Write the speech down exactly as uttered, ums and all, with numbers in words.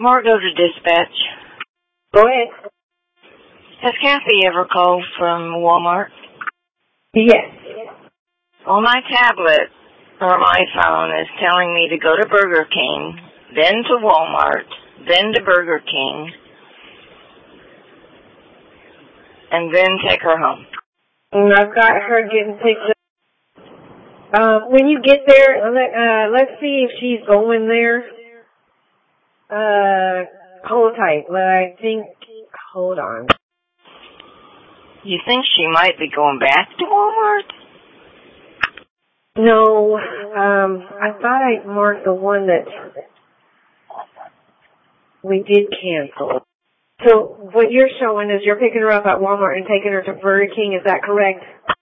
Margot to dispatch. Go ahead. Has Kathy ever called from Walmart? Yes. Well, my tablet or my phone is telling me to go to Burger King, then to Walmart, then to Burger King, and then take her home. And I've got her getting picked up. Uh, when you get there, uh, let's see if she's going there. Uh, hold tight. But I think, hold on. You think she might be going back to Walmart? No, um, I thought I marked the one that we did cancel. So what you're showing is you're picking her up at Walmart and taking her to Burger King. Is that correct?